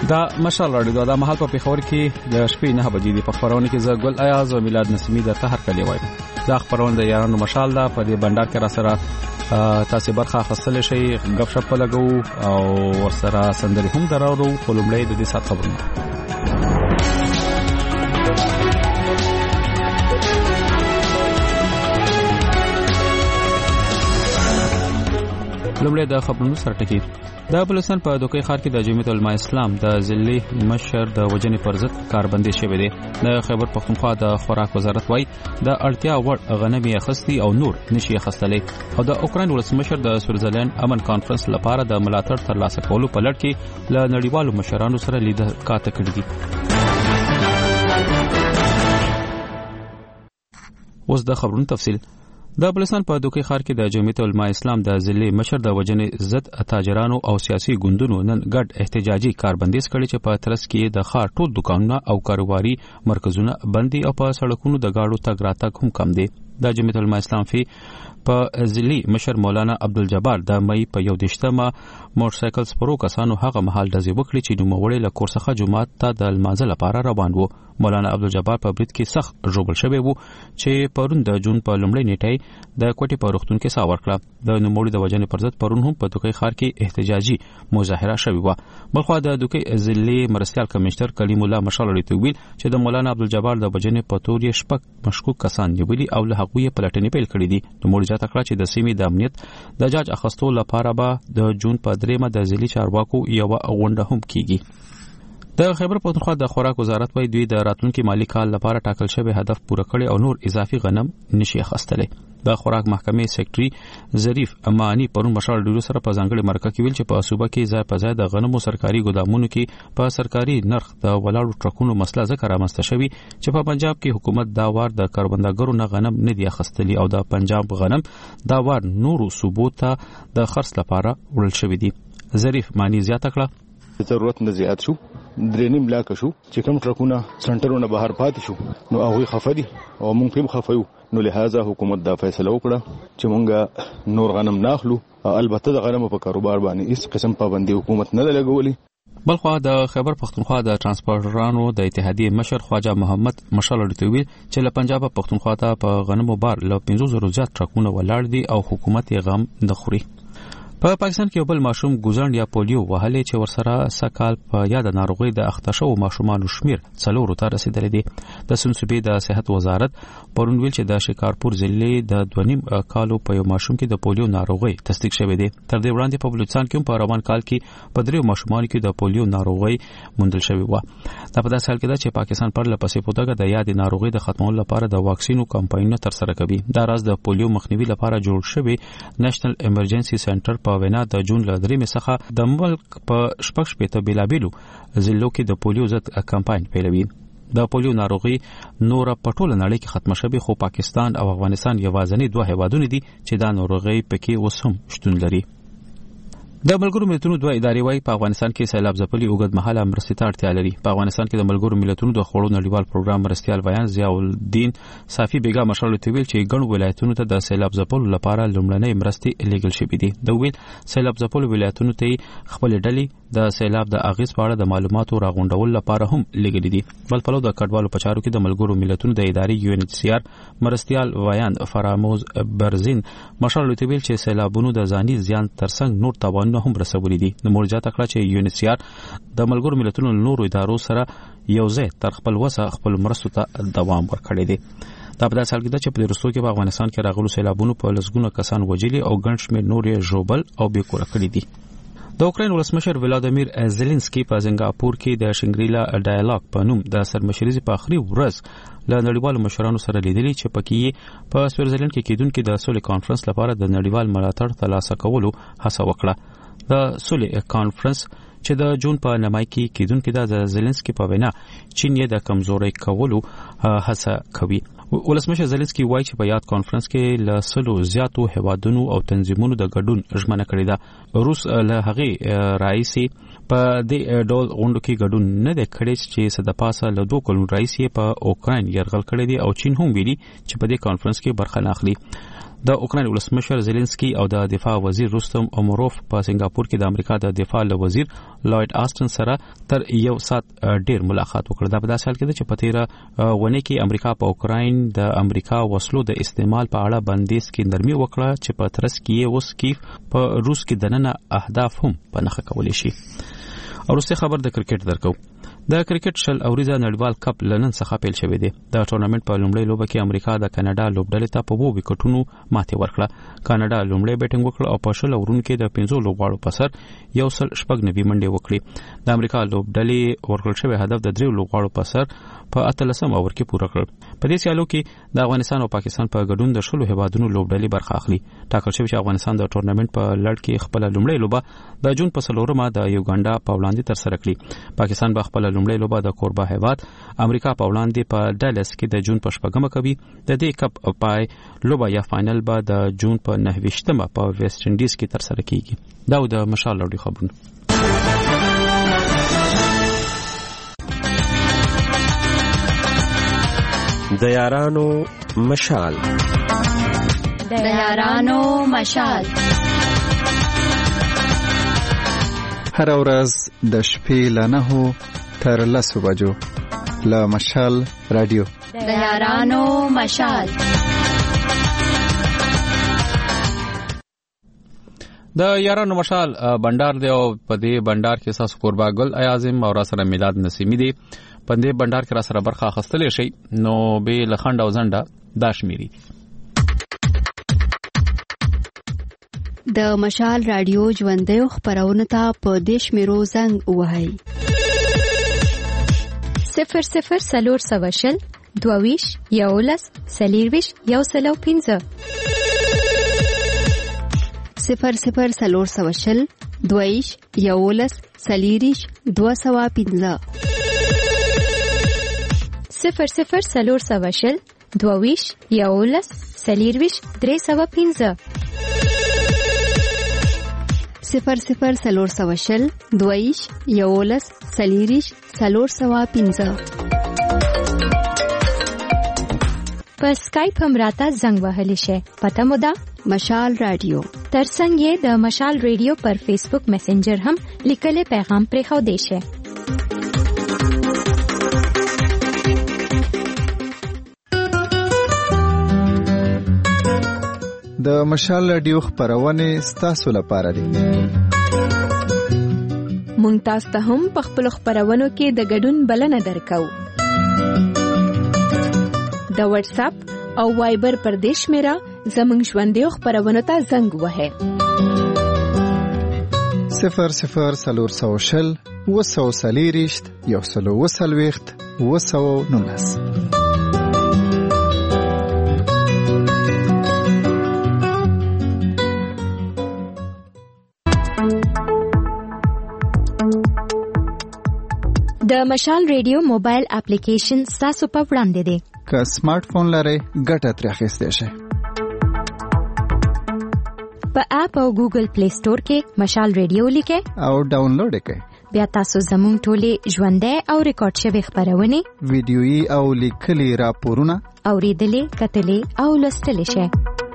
دا مشال راډیو دا مهال په پیښور کې د شپې 9 بجې د خبرونه کې زه ګل ایاز او میلاد نسیمی د تهر کلی وایم. دا خبرونه د یارانو مشال دا په دې بندر کې را سره تاسو برخه خاصله شي غف شپ لګو او ورسره سندري هم درارو په لومړی د دې سات خبرونه. لومړی د خبرونو سره ټکی د بلوچستان په دوکۍ ښار کې د جمعیت العلماء اسلام د ضلعي مشر د وجنې پر ضد کاربندي شوې ده. د خیبر پختونخوا د خوراک وزارت وايي د اړتیا وړ غنمي اخیستي او نور نشي اخیستلې او د اوکرين ولسمشر د سویټزرلند امن کانفرنس لپاره د ملاتړ ترلاسه کولو په لړ کې له نړیوالو مشرانو سره لیدل کاته کړې دي. اوس د خبرونو تفصیل. د بلوچستان په دوکۍ ښار کې د جمعیت العلماء اسلام د ضلعي مشر د وجنې ضد تاجرانو او سیاسي ګوندونو نن ګډ احتجاجي کاربندیز کړي چې په ترڅ کې د ښار ټول دکانونه او کاروباري مرکزونه بندي او په سړکونو د گاډو تګ راتګ هم کم دي. د جمعیت العلماء اسلام په ضلعي مشر مولانا عبدالجبار د مئی په 11مه موټرسایکل سپرو کسانو هغه محل دزي وکړي چې نوموړي له کورسخه جمعات ته د لمانځه لپاره روان وو. مولانا عبدالجبار په برید کې سخت ژوبل شوی وو چې پرون د جون په لومړۍ نیټه د کوټي په روغتون کې سا ورکړه. د نوموړي د وجنې پر ضد پرون هم په دوکۍ ښار کې احتجاجي مظاهره شوی و. بلخو د دوکۍ ضلعي مرستيال کمشنر کلیم الله مشال لري ویل چې د مولانا عبدالجبار د وجنې په تور یې شپږ مشکوک کسان نیولي او له هغوی پلټنې پیل کړې دي. نوموړي ځکه کړه چې د سیمې د امنیت د جاج اخستو لپاره به د جون په 3مه د ضلعي چارواکو یو غونډه هم کیږي. د خیبر پختونخوا د خوراک وزارت وايي دوی د راتلونکي مالی کال لپاره ټاکل شوی هدف پوره کړي او نور اضافي غنم نشي اخیستلې. د خوراک محکمې سیکریټري ظریف امانی پرون مشال ډیرو سره په ځانګړي مرکه کې ویل چې په صوبه کې ځای په ځای د غنمو سرکاري ګودامونو کې په سرکاري نرخ د ولاړو ټرکونو مسله ذکر رامنځته شوی چې په پنجاب کې حکومت دا وار د کاربندګرو نه غنم نه دی اخیستلي او د پنجاب غنم دا وار نورو صوبو ته د خرڅ لپاره وړل شوی دی. ظریف مانی زیاته کړه ضرورت نه زیات شو 3.5 لاک شو چې کوم ټرکونه سنټرونه بهر پاتې شو نو هغه خفدي او مونږ هم خفایو نو لہذا حکومت دا فیصله وکړه چې مونږه نور غنم ناخلو. البته د غنمو په کاروبار باندې هیڅ قسم پابندي حکومت نه لګولي. بلخو د خیبر پختونخوا د ترانسپورټرانو د اتحادیې مشر خواجه محمد مشال لري چې له پنجاب پختونخوا ته په غنمو بار له 500 زیات ټرکونه ولاړ دي او حکومت یې غم نه خوري. په پاکستان کې یو بل ماشوم ګوزند یا پولیو وهلې چې ورسره سکال په یاد ناروغي د اختشو ماشومانو شمیر 4 ته رسیدلی دی. د سنسوبې د صحت وزارت پرون ویل چې د شکارپور ضلع د 2.5 کالو په یو ماشوم کې د پولیو ناروغي تصدیق شوې ده. تر دې وړاندې په بلوچستان کې په روان کال کې په 3 ماشومانو کې د پولیو ناروغي موندل شوې و. دا په داسې حال کې ده چې پاکستان پر لپسې پوتګه د یاد ناروغي د ختمولو لپاره د واکسینو کمپاینونه تر سره کوي. دا راز د پولیو مخنیوي لپاره جوړ شوی نېشنل ایمرجنسي سنټر په وینا د جون ل 3 څخه د ملک په شپږ بیلابیلو ضلعو کې د پولیو ضد کمپاین پیلوي. د پولیو ناروغي نور په ټوله نړۍ کې ختم شوه خو پاکستان او افغانستان یوازینی دوه هیوادونه دي چې دا ناروغي پکې وسوم شتون لري. د ملګرو ملتونو دوه ادارې وايي په افغانستان کې سیلاب ځپلي اوږد مهاله مرستې ته اړتیا لري. په افغانستان کې د ملګرو ملتونو د خوړو نړیوال پروګرام مرستيال ویان ضیاء الدین صافي بیګا مشال ویل چې ګڼ ولایتونو ته د سیلاب ځپلو لپاره لومړنۍ مرستې لیږل شوې دي. د ویل سیلاب ځپلو ولایتونو ته خپل ډلې د سیلاب د اغیز په اړه د معلوماتو راغونډول لپاره هم لیږلي دي. بل پلو د کډوالو په چارو کې د ملګرو ملتونو د ادارې UNHCR مرستيال ویان فراموز برزین مشال ویل چې سیلابونو د ځاني زیان ترڅنګ نور تاوان هم رسولي دي. د مورجا تکړه چې UNHCR د ملګرو ملتونو نورو ادارو سره یو ځای تر خپل وسه خپل مرستو ته دوام ورکړي دي. دا په داسې حال کې ده چې په روسو کې په افغانستان کې راغلو سیلابونو په لسګونه کسان وژلي او ګڼ شمېر نور یې ژوبل او بې کوره کړي دي. د اوکرين ولسمشر ولادیمیر زيلنسکي په سنگاپور کې د شنګریلا ډایالوګ په نوم د سرمشرۍ په اخري ورځ له نړیوالو مشرانو سره لیدلي چې پکې په سویټزرلند کې کېدونکو د سولې کانفرنس لپاره د نړیوال ملاتړ ترلاسه کولو هڅه وکړه. د سولې کانفرنس چې د جون په نمای کې کېدونکو د زيلنسکي په وینا چین یې د کمزوري کولو هڅه کوي. ولسمشر زيلنسکي وایي چې په یاد کانفرنس کې له سلو زیاتو هوادونو او تنظیمونو د ګډون ژمنه کړې ده. روس له هغه رئیسي په دې ډول غونډو کې ګډون نه دی کړی چې صد پاسه له 2 کلونو رئیسي په اوکرين يرغل کړی دی او چین هم ویلي چې په دې کانفرنس کې برخه نه اخلي. د اوکرين ولسمشر زيلنسکي او د دفاع وزیر رستم امروف په سنگاپور کې د امریکا د دفاع وزیر لوید آستن سره تر یو سات ډیر ملاقات وکړ. دا په داسې حال کې چې په تیره ونه کې امریکا په اوکرين د امریکا وسلو د استعمال په اړه بندیز کې نرمي وکړه چې په ترڅ کې اوس کیف په روس کې دننه اهداف هم په نخښه کولای شي. او وروسته خبر د کرکټ درکو. د کرکټ شل اوریزه نړیوال کپ لنن څخه پیل شوې دی. د ټورنمنت په لومړۍ لوبه کې امریکا د کاناډا لوبډلې ته په 2 وکټونو ماتې ورکړه. کاناډا لومړی بیټینګ وکړ او په شل اورونو کې د 15 لوبغاړو په سر 190 منډې وکړې. د امریکا لوبډلې ورکړل شوی هدف د 3 لوبغاړو په سر په 13 اور کې پوره کړ. په دې سیالو کې د افغانستان او پاکستان په ګډون د شلو هیوادونو لوبډلې برخه اخلي. ټاکل شوی چې افغانستان د ټورنمنت په لړ کې خپل لومړی لوبه د جون په 4مه د یوګانډا په وړاندې تر سره کړي. پاکستان به خپل لومړی لوبه د کوربه هیواد امریکا په وړاندې په ډالس کې د جون په 4مه کوي. د دې کپ پای لوبه یا فائنل به د جون په 9مه په ویسټ انډیز کې تر سره کیږي. دا د مشال لوړي خبرونه. د یارانو مشال. د یارانو مشال. هر ورځ د شپې له 9 تر 10 بجو له مشال رادیو. د یارانو مشال. د یارانو مشال بندر دی او په دې بندر کې ساس قربا ګل اعظم او را سره میلاد نسیمی دی. په دې بندر کې را سره برخه اخیستل شي نو به لخند او زنده داشميري. د مشال رادیو ژوندې خبرونه ته په دیش میرو زنګ وهاي 00 سلور سواشل دوویش یولس سلیرویش یوسلو 15 00 سلور سواشل دوویش یولس سلیریش 215 00 سلور سواشل دوویش یولس سلیرویش 315 00 سلور سواشل دوویش یولس سلیریش 315 په سکایپ هم راته زنګ وهلی شي. پته مو ده مشال رادیو. ترڅنګ یې د مشال رادیو پر فیسبوک میسنجر هم لیکلي پیغام پرې خو دی شي. د مشال رادیو خبرونه ستاسو لپاره دي. مونږ تاسو ته هم په خپل خبرونو کې د ګډون بلنه درکو. د واتس اپ او وایبر پر دیش میرا زمنګ ژوندې خبرونو ته زنګ وهه 00 سلور سوشل وسو سلیریشت یو سلو وسلويخت وسو نونس. د مشال رادیو موبایل اپلیکیشن تاسو په وړاندې دی. که سمارټ فون لرئ ګټه ترې اخیستئ شئ. په اپ او ګوګل پلی سٹور کې مشال رادیو لیکئ او ډاونلوډ کړئ. بیا تاسو زموږ ټولې ژوندۍ او ریکارډ شوی خبرونه ویډیويي او لیکلي راپورونه اوریدلې کتلې او لوستلې شئ.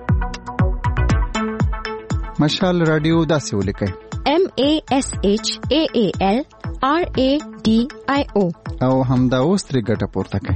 مشال رادیو داسې ولیکئ MASHAAL RADIO او همدا اوس ترې ګټه پورته کړئ.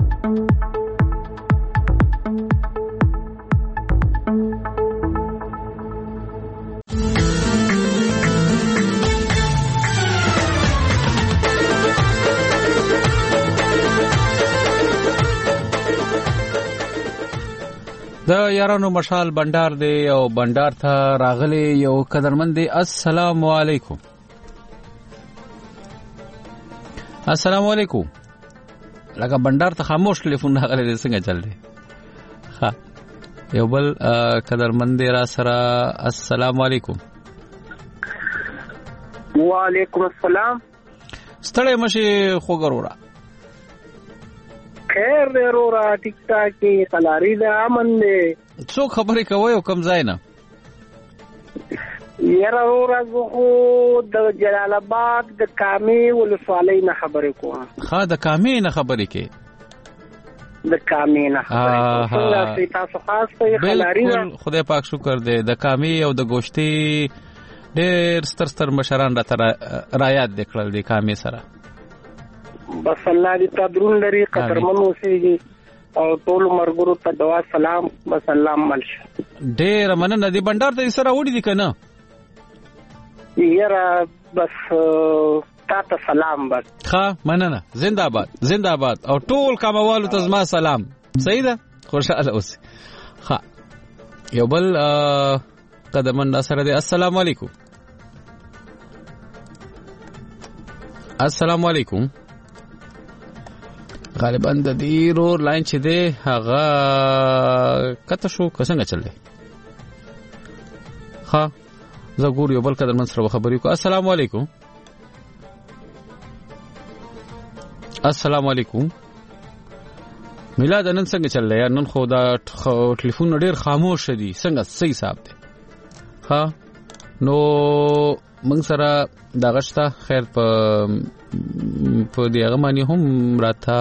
د یارانو مشال بندر دی او بندر ته راغلی یو قدرمن دی. السلام علیکم. السلام علیکم. لکه بندر ته خاموش ټلیفون راغلی دی، څنګه چل دی؟ ها یو بل قدرمن دی را سره. السلام علیکم. وعلیکم السلام. ستړی مشي خوګرورا خیر دی رورا ټیک ټاک کې قلاری دا امن دی. څو خبرې کوي او کم ځای نه یاره رورا زه خو د جلال آباد د کامې ولسوالۍ نه خبرې کوم. ها د کامې نه خبرې کې د کامینا څنګه تاسو خاص په خلاري خدای پاک شکر دې د کامی او د ګوشتي ډېر ستر مشران را یاد کړل د کامی سره. بس الله دې تدرون لري قدرمن اوسېږي او ټول مرګرو ته دعا سلام بس الله ملش. ډېر مننه. دې بندر ته سره وړي دي کنه یاره بس تاسو سلام بس. ښه مننه. زنده‌باد او ټول کاموالو ته زما سلام. صحیح ده خوشاله اوسئ. ښه یو بل قدمن سره دی. السلام علیکم. السلام علیکم. غالبا د دې رور لاین چې دی هغه کته شو څنګه چل دی. ها زه ګور یو بل قدمن سره خبرې کو. السلام علیکم. السلام علیکم. میلاد نن څنګه چل دی؟ نن خو دا ټلیفون ډیر خاموش دي. څنګه صحیح صاحب دی؟ ها نو موږ سره دا غشته خیر په دغه معنی هم راته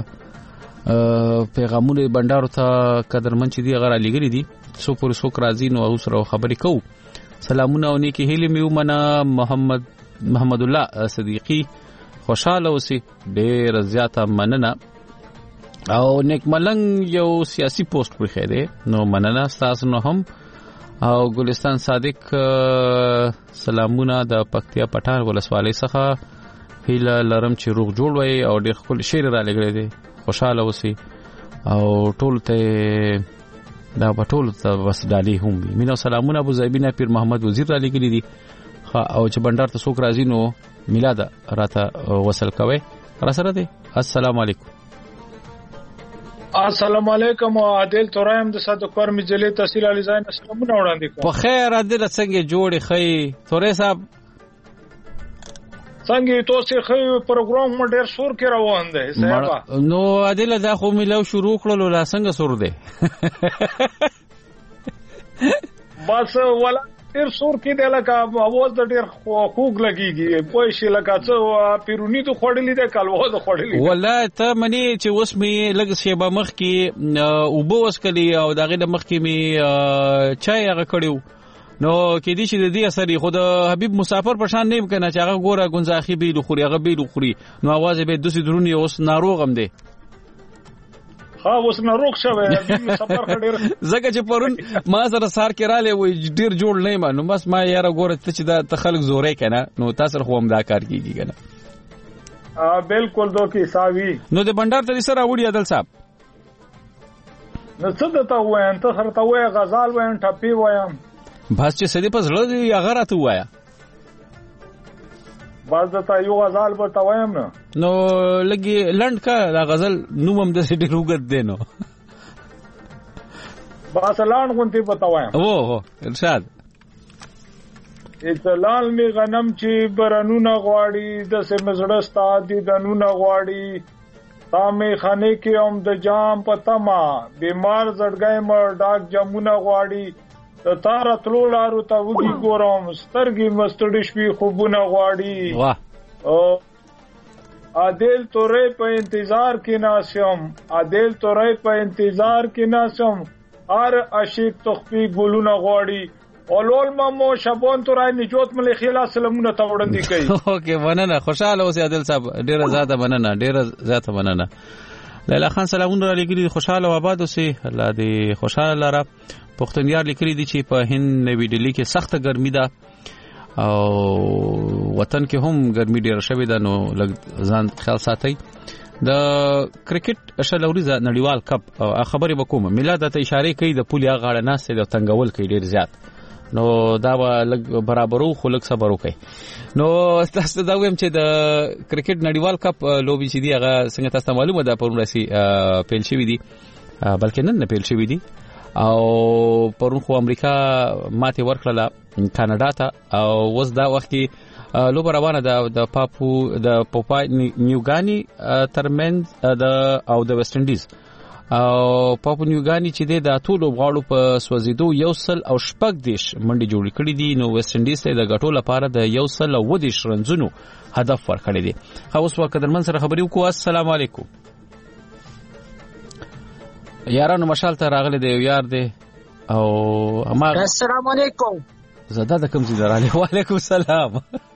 پیغامونه بندارو ته قدرمن چې دی غره لګري دي سو پر سو راځي نو او سره خبرې کو. سلامونه او نیکی هیله مې ومنه. محمد الله صدیقی خوشاله اوسې. ډېر زیاته مننه. او نیک ملنګ یو سیاسي پوسټ پر خېده نو مننه تاسو نو هم. او ګلستان صادق سلامونه د پکتیا پټان ولسوالۍ څخه هیله لرم چې روغ جوړ وي او ډېر خپل شعر را لګړې دي. خوشاله اوسئ او ټول ته دا بټول ته بس ډالي هم مینه سلامونه ابو زیبینا پیر محمد وزیر را لګړي دي. او چې بندر ته څوک راځي نو میلاد راته وصل کوي را سره دي. السلام علیکم. السلام علیکم. عادل تورایم د صدقور مجلې تحصیل علی زاین سلامونه وړاندې کوم. په خیر عادل څنګه جوړې خې تورې صاحب څنګه تاسو خې پروګرام مو ډېر سور کې روان دی صاحب. نو عادل دا خو ملو شروع کړلو لا څنګه سور دی بس ولا ډېر سور کې دی لکه اواز د ډېر خوږ لګيږي پوه شي لکه څه پیرونی ته خړلې ده کلوه ده خړلې والله ته منی چې اوس می لګ شیبه مخ کې او بو وسکلی او دغه د مخ کې می چای هغه کړیو نو کې دي چې د دې اثر خو د حبیب مسافر پرشان نه کنه چې هغه ګوره گنزاخي بیل خوري هغه بیل خوري نو आवाज به دوسی درونی اوس ناروغم دی. ها اوس ناروغ شوی حبیب مسافر خډیر زکه چې پرون ما سره سار کې رااله وي ډیر جوړ نه ما نو بس ما یاره ګوره ته چې دا تخلق زورې کنه نو تاسو خو هم دا کار کیږي کنه. بالکل دوکي ساوي نو د بندر ته سره وړي عدل صاحب نو څه ته وایم ته سره ته وای غزال وایم ټپي وایم بس چې سړي په زړه دی هغه راته وایا بس دا یو غزال به تا وایم نو لګي لند کا دا غزل نوم هم د سړي روغت دی نو بس لند غونتی به تا وایم او ارشاد اطلال می غنم چې برانونه غواړي د سمزړه ستاد دي دنونه غواړي تامې خانه کې هم د جام پتما بیمار زړګای مر ډاک جمونه غواړي تار تلو لارو ته وګي ګورم سترګي مستړي شپې خوبونه غواړي واه عادل تورې په انتظار کې ناسم عادل تورې په انتظار کې ناسم هر عاشق تخفي ګلونه غواړي اولول مامو شبون تورای نجات ملي خیلا سلامونه ته وړاندې کوي. اوکې مننه خوشاله اوسې عادل صاحب ډیره زیاته مننه ډیره زیاته مننه. لیلا خان سلامونه را لګري خوشاله و آباد اوسې الله دې خوشاله لاره. پښتونیار لیکلي دي چې په هند نوی ډیلی کې سخته ګرمي ده او وطن کې هم ګرمي ډیره شوې ده نو ځان خیال ساتئ. د کرکټ اشلوريزه نړیوال کپ خبرې وکوم میلاد ته اشاره کوي د پولیا غاړه ناسته د تنګول کوي ډیر زیات نو دا لګ برابرو خلک صبر وکي نو تاسو دا ویم چې د کرکټ نړیوال کپ لوبي چې دی هغه څنګه تاسو معلومه ده پرون راسي پیل شوی دي بلکې نن پیل شوی دي او پرون خو امریکا ماته ورکړه کاناډا ته او وس دا وخت کې لوب روانه ده د پاپا نیوګانی ترمنځ او د ویسټ انډیز او پاپا نیوګانی چې د ټولو غاړو په سوځیدو 1.6 منډي جوړ کړی دي نو ویسټ انډیز ته د غټو لپاره د 1.9 رنزونو هدف ورکړی دی. اوس وخت درمن سره خبرې وکړو. السلام علیکم. یارانو مشال ته راغلی دی یو یار دی او اما السلام علیکم زدا د کوم ځای راغلی وعلیکم السلام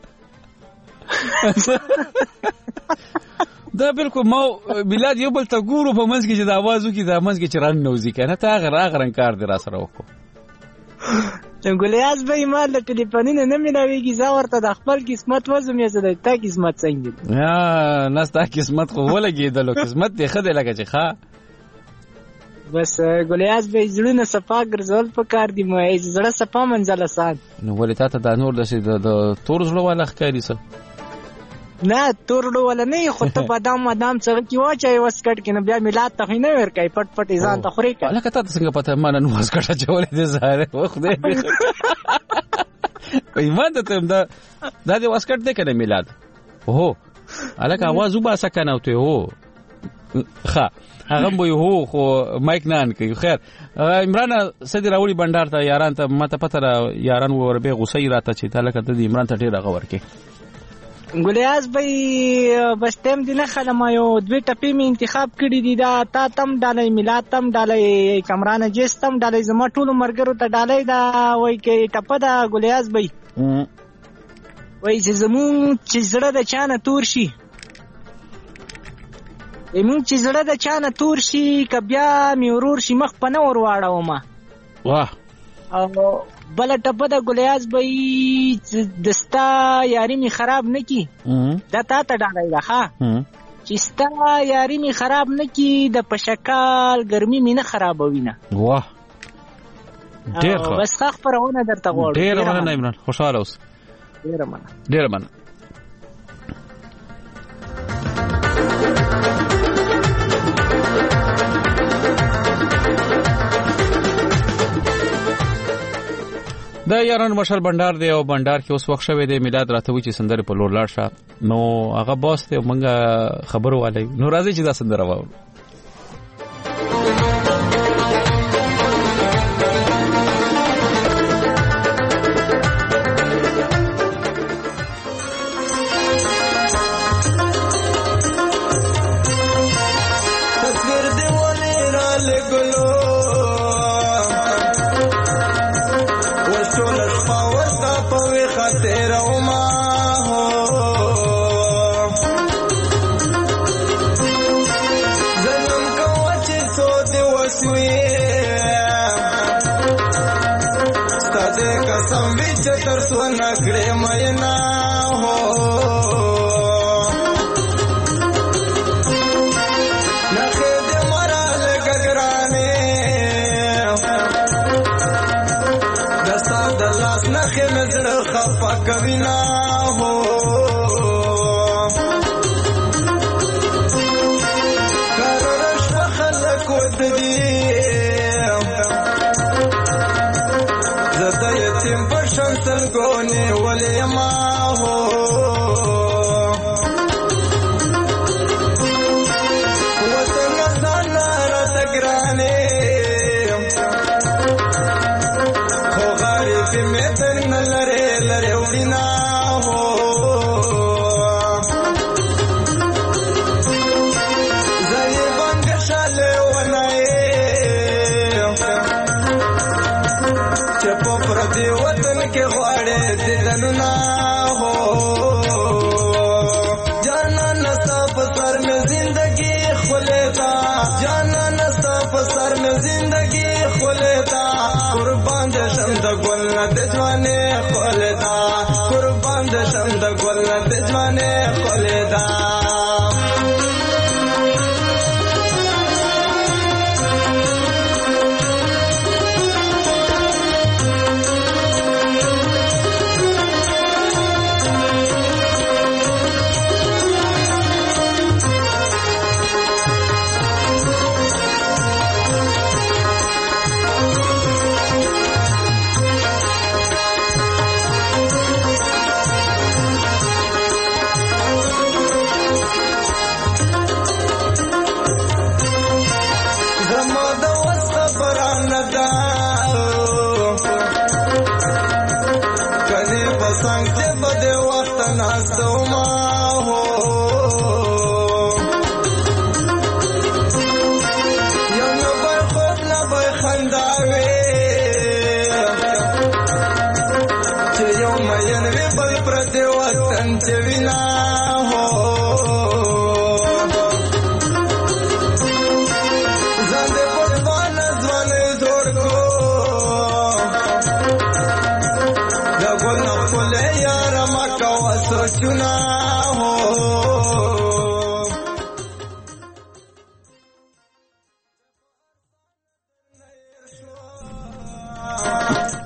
دا بالکل ما بلاد یو بل ته ګورو په منځ کې چې د आवाज وکي د منځ کې چران نوځي کنه تا غره کار دی را سره وکړو ګلیاز به ایمال د ټلیفونینه نه ملاويږي زه ورته د خپل قسمت وزم یې زده تا قسمت څنګه یا نستا قسمت خو ولګېدلو قسمت دې خدای لګه چې ښا بس ګلیاز به زړونه صفا ګرځول په کار دی مې زړه صفا منځل آسان نو ولې تا ته د نور د تور زړه والا ښکاری څه نه تورلو ولا نه خو ته بادام څنګه کی واچای وسکټ کنه بیا میلاد ته نه ور کوي پټ پټ ځان ته خوري کا لکه ته څنګه پته ما نن وسکټ چولې دې زاره وخت دې ایمان ته دا دې وسکټ دې کنه میلاد هو الکه आवाज وبا سکنه او ته هو ښه هغه مو هو خو مایک نه ان کوي خیر عمران سید راوړي بندر ته یاران ته ماته پته یاران وربه غوسه راته چې تعلق ته عمران ته ډیر غور کې ګلیاز به بس تم دي نه خلم یو دوی ټپی می انتخاب کړی دي دا تا تم ډالې میلاد تم ډالې کمران جس تم ډالې زما ټول مرګرو ته ډالې دا وای کې ټپه دا ګلیاز به وای چې زمون چې زړه د چانه تور شي زمون چې زړه د چانه تور شي کبیا می ورور شي مخ په نور واړو ما واه او بل ټپه د ګلیاز به دستا یاري می خراب نکی دا تا ته ډالای دا ها چې ستا یاري می خراب نکی د پشکال ګرمي می نه خرابوي نه واه ډیر ښه بس خخ پرونه درته غواړم ډیر مننه عمران خوشاله اوس ډیر مننه د یارانو مشال بندر دی او بندر کې اوس وخت شوی دی میلاد راته وی چې سندره په لور لاړ شه نو هغه باس ته مونږه خبرو والي نو راځي چې دا سندره واورو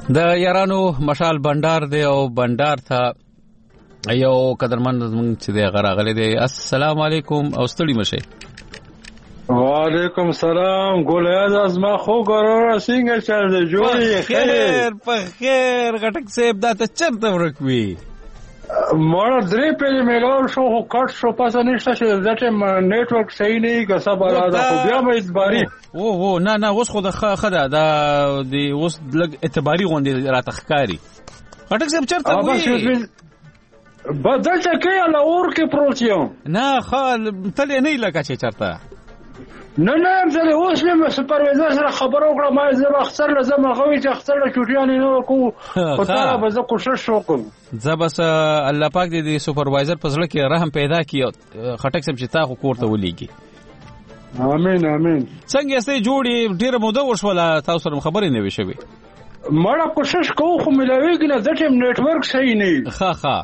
د یارانو مشال بندر دی او بندر ته یو قدرمن زمونږ چې دی غراغلی دی. السلام علیکم او ستړي مشه. وعلیکم سلام. ګولیاز از ما خو ګورور څنګه چل دی جوړی خیر په خیر غټک صاحب دا ته چرته ورکوي مړه درې پیلې میلول شو خو کټ شو پاسه نشته چې دته نیټورک صحیح نه که صبر راځه خو بیا به اعتباري او نه اوس خو د خدا دا د اوس لګ اعتباري غونډې راته ښکاری غټک صاحب چرته وي بدل کې له اور کې پروت یم نه خال تل نه لکه چې چرته نه زه اوس مې سپروایزر سره خبرو کړم ما زه اختر لازم غوي چې اختر له چټیان نه کو په تا به زه کوشش وکم زه بس الله پاک دې سپروایزر په ځل کې رحم پیدا کړي خټک سم چې تا خو کوړته ولېږي. امين. څنګه سي جوړي ډیره موده وشوله تاسو سره خبرې نه وشوي مړه کوشش کوو خو ملاويږي نه د ټیم نیټورک صحیح نه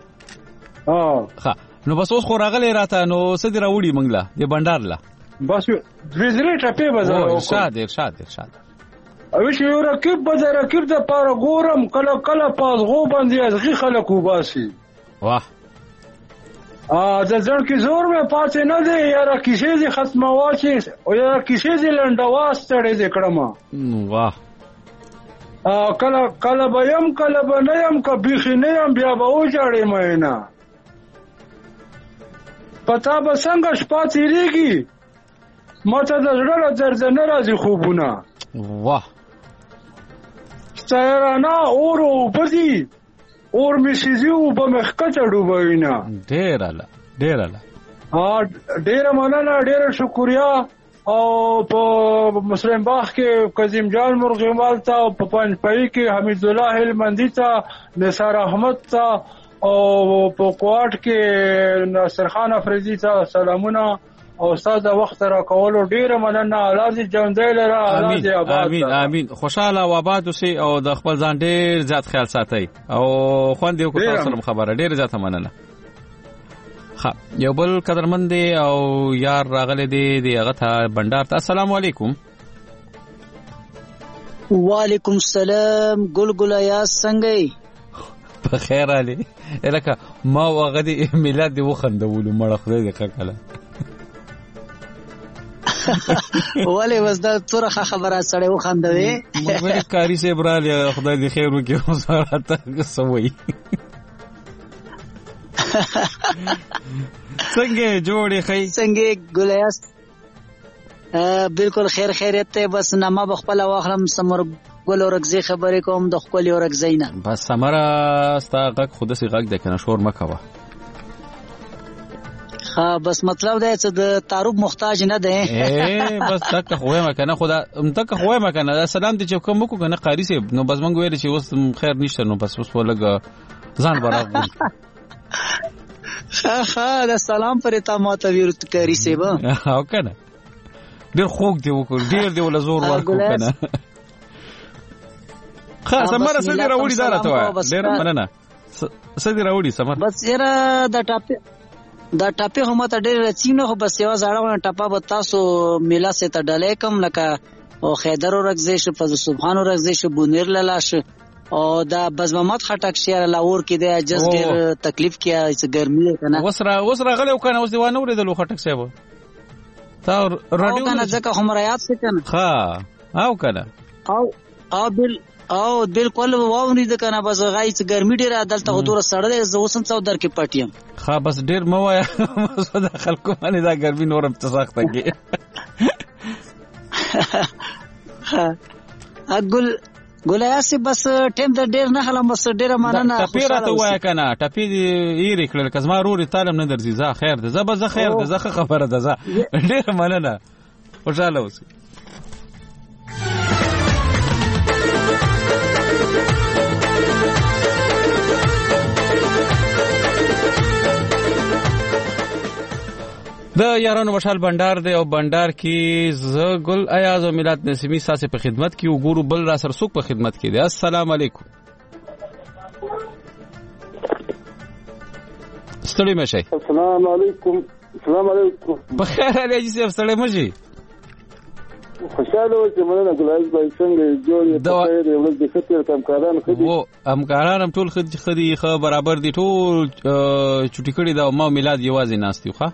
ها نو بس اوس خو راغلی راته نو سدي راوړي منګله دې بندر لا بس وزري ټپه بازار ارشاد او چې یو رکیب بازار رکیب د پاره ګورم کله پاس غو باندې ازغي خلک وباسي واه د ځړ کې زور مې پاتې نه دی یاره کیسې دې ختمه واچي او یاره کیسې دې لنډواس تړې دې کړم واه کله به يم کله به نه يم که بیخي نه يم بیا به وجاړې مې نه پتا به څنګه شپه تیریږي ماته د زړه درد نه راځي خوبونه واه سایرانه اور بدی اور میسیزی او به مخکته ډوبوینا ډیر مننه ډیر شکریا او په مسلم باغ کې قاسم جان مرغیوال ته په پنځپای کې حمید الله هلمندی ته نثار احمد ته او په کوټ کې ناصر خان افریدی ته سلامونه او استاد وخت را کولو ډیره مننه. الله دې ژوندۍ لره الله دې آباد امين خوشاله او آباد اوسئ او د خپل ځان ډیر زیات خیال ساتئ او خوند یو کو تاسو سره خبره ډیره زیات مننه. ها یو بل قدرمن دی او یار راغله دی هغه ته بندر ته. السلام علیکم. وعلیکم السلام. ګل یا څنګه په خیر علي الکه ما وغه دی میلاد دی وخندول مړه خدای دې کله ولی وزدا تور خبره سره وخندوي مګر کاری سي برال خدای دې خیر وکړي او سره سوي څنګه جوړې خي څنګه ګلیاس بالکل خیریت ته بس نامه بخپل واخلم سمر ګل اورګزي خبرې کوم د خپل اورګزي نه بس سمره ستا غږ خود سي غږ د کنه شور مکوه ها بس مطلب دا چې د تعارف محتاج نه ده بس تک خوې مکنه خدا تک خوې مکنه سلام دې چې کوم کو کنه قاری سي نو بس مونږ ویل چې اوس خیر نشته نو بس اوس ولګ ځان براغ ها دا سلام پر تا ماته ورت کاری سي با او کنه ډیر خوګ دی وکړ ډیر دی ول زور ورکو کنه خا سمره سدي راوړي دا راته ډیر مننه سدي راوړي سمره بس یره دا ټاپه هم ته ډېر رچینه خو بس یو ځاړه ټاپه به تاسو میلا سه ته ډلې کم لکه او خیدر ورغزیش فضل سبحان ورغزیش بونیر لالاش او دا بزمامت خټک شهر لاور کې د جز ډېر تکلیف کیا چې ګرمي کنه وسره غلې کنه اوس دیوانه ورېدل خټک صاحب تا رادیو کنه ځکه هم را یاد څه کنه ها او کنه او بالکل واونی د کنه بس غای چې ګرمي ډیره عدالت خو دور سړی ز اوسم څو در کې پټیم ها بس ډیر مو وایا د خلکو باندې دا ګرمي نورم تساخته کی ګلایاسي بس ټیم د ډیر نه خلم بس ډیره مننه ټپی راته وایا کنه ټپی یې کړل کزما روري تعلم نه درځي زه خیر ده زه به خیر ده زه خبره ده زه ډیره مننه خوشاله اوسئ. د یارانو مشال بندر دی او بندر کې ز ګل ایاز او میلاد نسیمی ساسه په خدمت کې وګورو بل را سر سوق په خدمت کې دی. السلام علیکم. ستړي مشه. السلام علیکم. بخیر علی جی صاحب ستړي مشه. خوشاله اوسې مننه ګلایز بای څنګه جوړ یې په خیر یې ولې د خطر همکاران خدي وو همکاران هم ټول خدي خو برابر دي ټول چټی کړي دا ما میلاد یوازې ناستیو ښه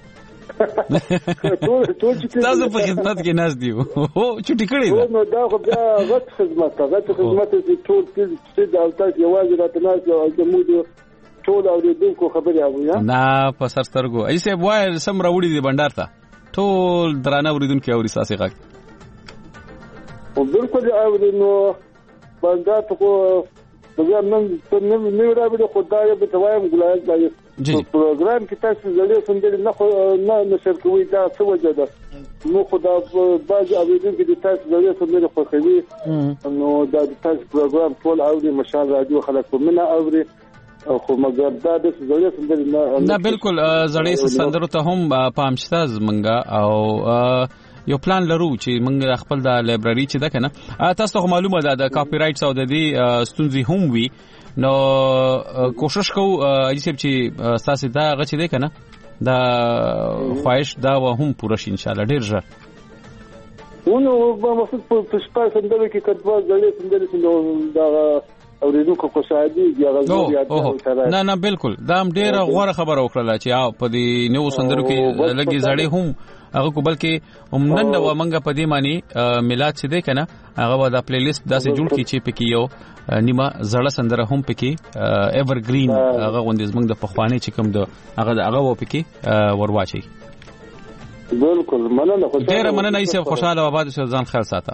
تاسو په خدمت کې ناز دیو هو چټی کړي نو دا خو بیا غټ خدمت چې ټول چې دا تاسو یوازې راته ناز او زموږ ټول اوریدونکو خبرې اوري نه په سرسترګو ایسه وای سم راوړي دي بندر ته ټول درانه اوریدونکو اوري ساسي غږ او بالکل اوري نو بندر ته بیا نن نه راوړي خدای به توایم ګلایز بای پروګرام کې تاسو زړه سندري نه نشر کوي دا څه وجه ده نو خدا باز اوریدونکو د تاسو زړه سندري خوښوي نو دا تاسو پروګرام ټول اوري مشال رادیو خلک په منا اوري خو مګر دا د زړه سندري نه بالکل زړه سندرو ته هم پامشته زمنګا او یو پلان لرو چې موږ خپل د لایبرری چې ده کنه تاسو ته معلومه ده د کاپی رائټس او د دې ستونزې هم وي نو کوشش کوو چې تاسو دا غچې ده کنه دا خواهش دا هم پوره شي ان شاء الله ډیر ژر ونو مقصود په شپه سندره کې کډوا زړه سندره دا اوریدونکو کو شاهدي یا غوړي نه بالکل دا هم ډیره غوړه خبره وکړه چې په دې نو سندرو کې لګي زړې هم هغه کو بلکې نن نو منګه په دې معنی میلاد چې ده کنه هغه دا پلی لیست داسې جوړ کی چې پکې یو نیمه زړه سندره هم پکې ایورګرین هغه غوندې زمنګ د پخوانی چې کوم د هغه و پکې ورواچي بالکل مننه ډیره مننه ایسه خوشاله آباد شه ځان خیر ساته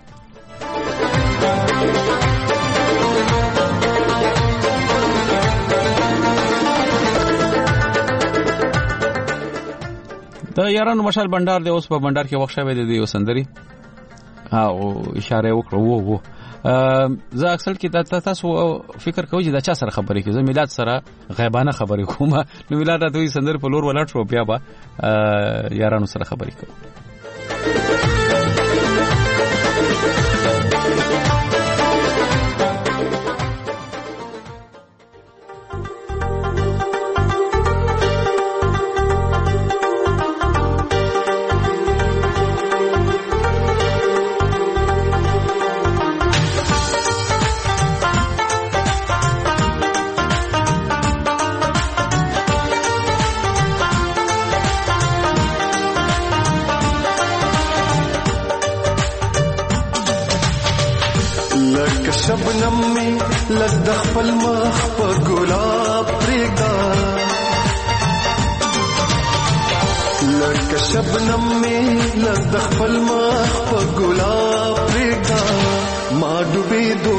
د یارانو مشال بندر دی اوس په بندر کې وښه وې دی وسندري او اشاره وکړو وو زه اکثر کې تاسو فکر کوئ چې دا چا سره خبرې کوي زه میلاد سره غیبانه خبرې کوم نو میلاد د دوی سندر په لور ولاړ شو بیا به یارانو سره خبرې کوي शबनम में लग खपल मख प गुलाब प्रेगा लग शबनम में लग खपल मख प गुलाब प्रेगा मा डूबे दो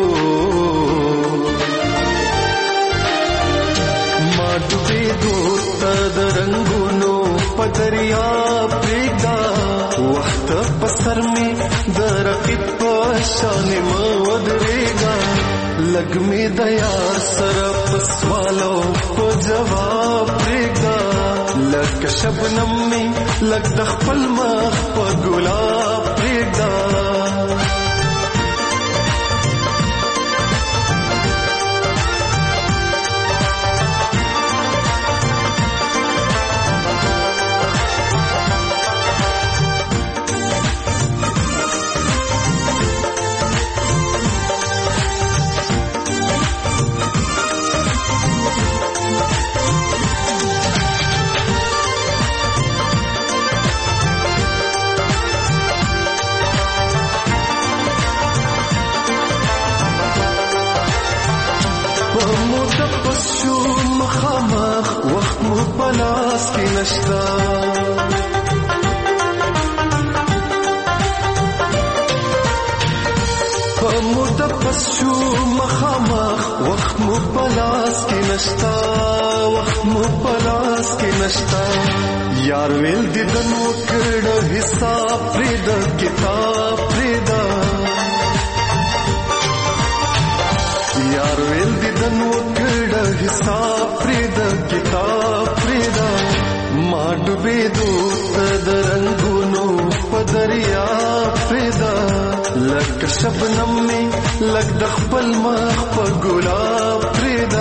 तद रंगुनो पदरिया प्रेगा वक्त पसर में दरकित शान मदरेगा लग में दया सरप सवालों को जवाब देगा लग शबनम में लग दखपल मख प गुलाब देगा وقت مو پلاس کې نشتا مدبس شو مخامخ وقت مو پلاس کې نشتا وقت مو پلاس کې نشتا یار ویل دې دنو کړه حساب پرې د کتاب پرې دا یار ویل دې دنو کړه حساب پرې د کتاب پرې دا ما ډوبې دوت د رنگونو په دریا پرې دا لک شبنم می لک د خپل مخ په ګلاب پرې دا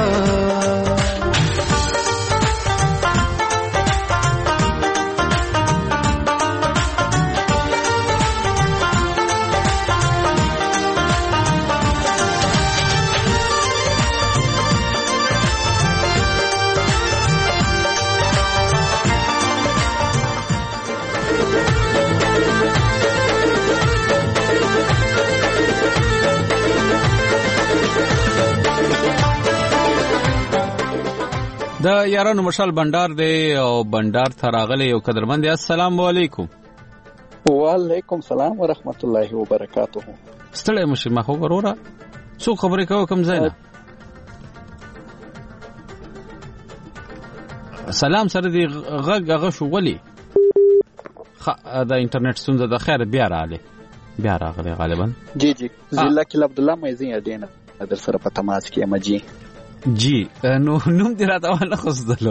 د یارانو مشال بندر دی او بندر ته راغلی یو قدرمن دی. السلام علیکم. وعلیکم السلام ورحمت الله وبرکاته. ستړی مشه ما خو وروره څو خبرې کوم کم ځای نه. سلام سره دی غږ هغه شو ولی د انټرنیټ ستونزه د خیر بیا راغلی غالبا. جی ضلع کې عبد الله مېزین اډینا در سره په تماس کې یم. جی نو نوم دې راته وانه خوستلو.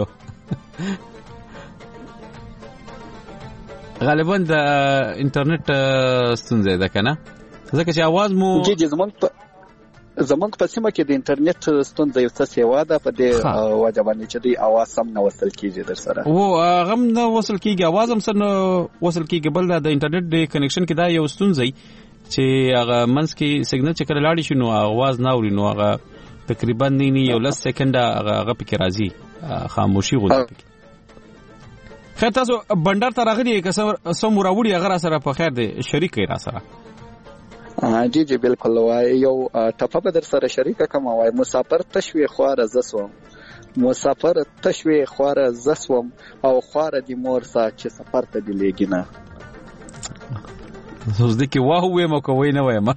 غالبا د انټرنیټ ستونزه ده کنه ځکه چې आवाज مو جی زمونږ په سیمه کې د انټرنیټ ستونزه یو څه سیوا ده په دې وجه باندې چې د आवाज سم نه وصل کیږي در سره. غم نه وصل کیږي आवाज هم سره وصل کیږي. بل د انټرنیټ د کنیکشن کې دا یو ستونزه چې هغه منځ کې سیګنل چې کله لاړ شي نو आवाज نه اوري نو هغه تقریبا نه یو لس سکند هغه پکې راځي خاموشي غوډه پکې. خیر تاسو بندر ته راغلي که سم راوړي هغه را سره په خیر دی شریک را سره. جی بالکل وای یو ټپه به در سره شریک کوم. وای مسافر تشوي خواره زسوم او خواره دی مور سا چې سفر ته دی لګینا. زوز دې کې واه وې مو کوي نه وایم.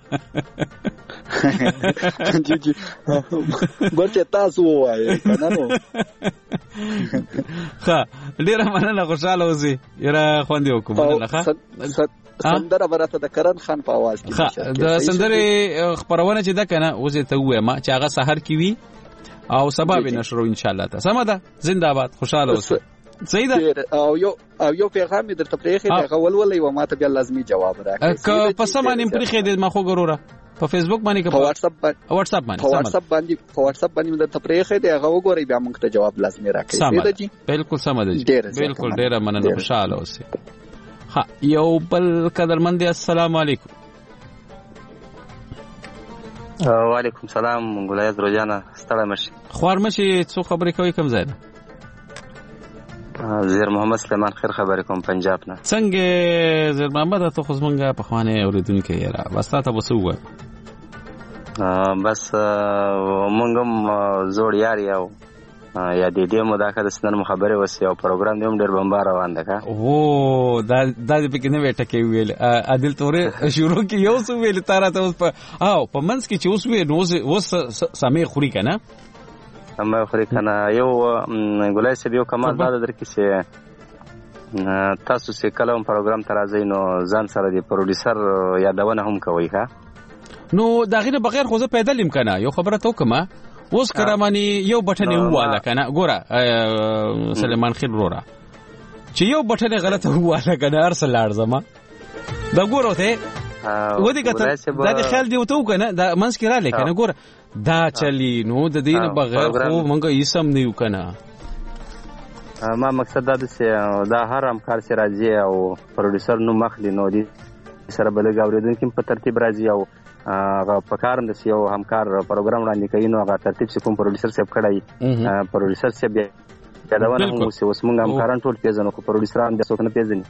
جی ورته تاسو وای کنه نو. ها ډیر مننه خوشاله اوسئ. یره خوندې وکم نه ښه سندره برته د کرن خان په आवाज کې د سندره خبرونه چې ده کنه اوسه ته وایم چې هغه سحر کې وي او سبب نشرو ان شاء الله. ته سم ده زنده باد خوشاله اوسئ. صحیح ده. او یو پیغام درته پرېخې دا ولولې و ماته بیا لازمي جواب راکړي. که په سمانه پرېخې د ما خو ګوره په فیسبوک باندې که په واتس اپ باندې درته پرېخې دا وګورئ بیا موږ ته جواب لازمي راکړي. صحیح ده جی بالکل سم ده جی بالکل ډیر مننه خوشاله اوسئ. ها یو بل قدرمن دی. السلام علیکم. وعلیکم سلام ګلایز روزانه ستړی مشي خوار مشي څو خبرې کوي کم ځای نه. زیر محمد سلیمان خیر خبرې کوم پنجاب نه. څنګه زیر محمد ته خو زمونږه په خوانه اوریدونکو یې را بس تاسو وسوه بس مونږ هم زوړ یار یو یا دې مداخله د سنن خبره وسی او پروګرام دې هم ډېر بمبار روان ده. او دا دې پکې نه وټه کې ویل عادل تورې شروع کې یو څو ویل تاره ته اوس په منځ کې چې اوس وی نو اوس سمې خوري کنه یو ګولای سه یو کمال دا درکې چې تاسو چې کله پروګرام ترازی نو ځان سره دی پروډوسر یادونه هم کوي ها نو دا غیر بغیر خو زه پیدل امکانه یو خبره تو کما اوس کرامانی یو بټن واله کنه ګوره سلیمان خیر وروره چې یو بټن غلطه واله کنه ارسل لارزما دا ګوره ته ودی کته دا د خیال دی وته کنه دا منځ کې را لیکنه ګوره دا چلی نو د دین بغیر خو مونږه یسم نه یو کنه. ما مقصد دا چې دا هر همکار چې راځي او پروډوسر نو مخلی نو دي سره بل غوړیدونکو په ترتیب راځي او هغه په کارم د یو همکار پروګرام وړاندې کوي نو هغه ترتیب چې کوم پروډوسر سیب کړای پروډوسر سیب دا ونه مو اوس مونږ همکاران ټول پیژنو خو پروډوسران د څوک نه پیژني.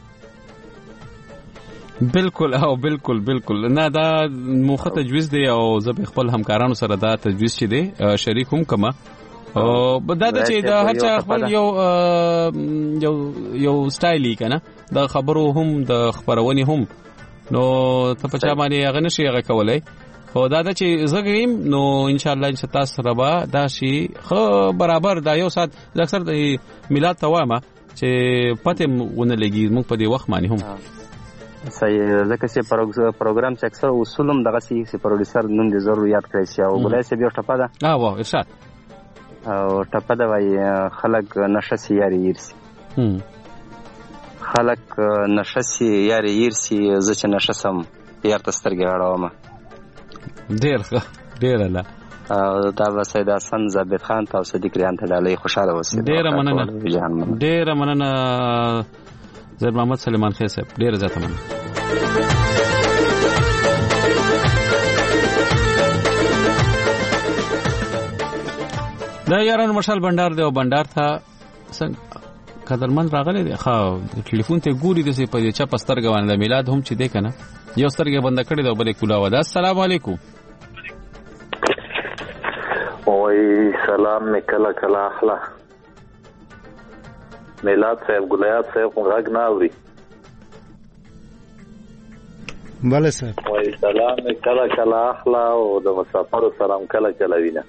بالکل او بالکل نه دا موخه تجویز دی او زه خپل همکارانو سره دا تجویز چي دي شریک هم کما او بدا د چې دا هر چا خپل یو سټایلی کنه دا خبرو هم د خبرونی هم نو ته په چا باندې هغه نشي هغه کولای خو دا چې زګیم نو ان شاء الله ان تاسو سره به دا شي خو برابر دا یو سات اکثر د میلاد توامه چې پته ونه لګي موږ په دې وخت باندې هم صحیح ځکه چې پروګرام چې اکثر اصولم دغه چې پروډوسر نوم دې ضرور یاد کړئ چې او بلای چې بیا ټپه ده واه ارشاد او ټپه ده وای خلک نشه سیاري یرسي خلک نشه سیاري یرسي زه چې نشه سم یار تسترګې اړوم ډیر الله دا وسه دا سن زبید خان او صدیق ریان ته لاله خوشاله وسه ډیر مننه زیر محمد سلیمان خیر صاحب ډیر زیاته مننه. دا یارانو مشال بندر دی او بندر ته قدرمن راغلی دی خو ټلیفون ته ګوري د په چا پسترګ باندې میلاد هم چې دی کنه یو سترګه بند کړی دا بلې کولا ودا. السلام علیکم. وای سلام میکلا کلا اخلا میلاد صاحب ګلیات صاحب غږ نه اوري. بله صاحب. وای سلام کله کله اخلا او د مسافرو سلام کله کله وینه.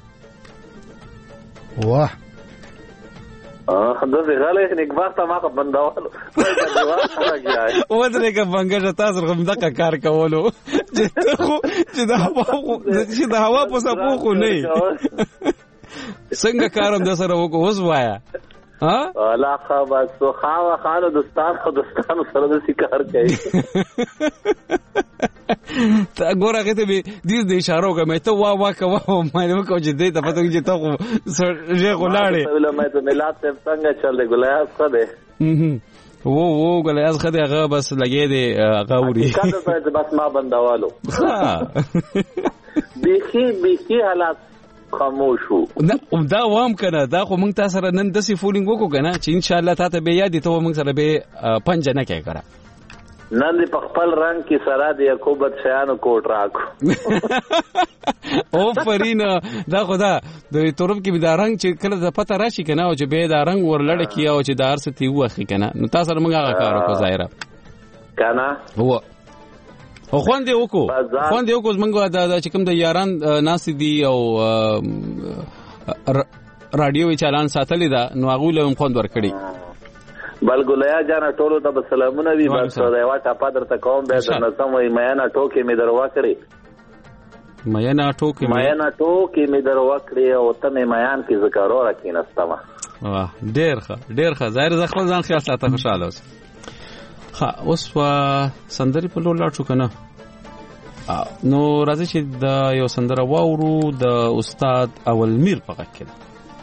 واه دغه غالي نیک وخت ما کو بنداوالو ودرې کا بنګه تاسو کوم دغه کار کولو چې د هوا په سپو خو نه څنګه کارم د سره وکړ اوس وایا ها لا خبر سو خانو دوستان سره د کار کوي تا ګوره غته به دې اشاره وکړم ته وا کوه ما نو کو چې دې ته پته چې ته سره غلاړې مې ته ملات څنګه چل دی ګلیاس خده وو ګلیاس خده هغه بس لګې دی هغه وری کله بس ما بندوالو بيخي حالات خاموشو دا وام کنه دا خو موږ تاسو سره نن د سی فولینګ وکړو کنه چې ان شاء الله تاسو به یاد ته موږ سره به پنځه نه کې کړه نن په خپل رنگ کې سره د یعقوبت شیانو کوټ راکو او فرینا دا خدا د تورب کې دا رنگ چې کله د پته راشي کنه او چې به دا رنگ ورلړ کی او چې دار ستي وخی کنه نو تاسو سره موږ هغه کار وکړو ظاهره کنه هو او خوندې وکړو موږ دا چې کوم د یاران ناس دي او رادیو چالان ساتلی دا نو هغه له خوند ورکړي بلګولیا جانا ټولو ته سلامونه وی بس دا یو ټاپا درته کوم به درنه سم وي میانا ټوکې می دروا کړی میانا ټوکې می دروا کړی او ته می میان کې ذکر ورکې نستما واه ډیر ښه ظاهر خپل ځان خیال ساته خوشاله اوس ها اوس وا سندري په لور لاړ شو کنه نو راځي چې دا یو سندره واورو د استاد اول میر په غږ کې